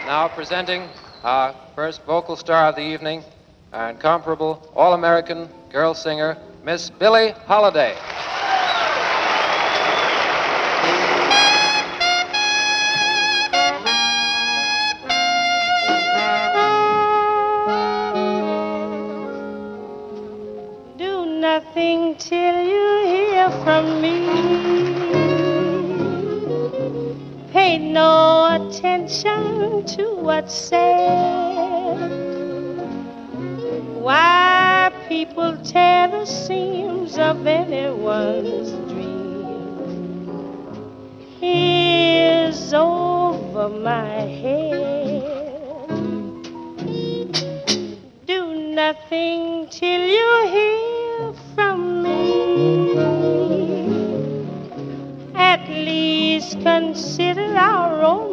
Now presenting our first vocal star of the evening, our incomparable all-American girl singer, Miss Billie Holiday. Do nothing till you hear from me. Pay no attention to what's said. Why people tear the seams of anyone's dream is over my head. Do nothing till you hear from me. At least consider our own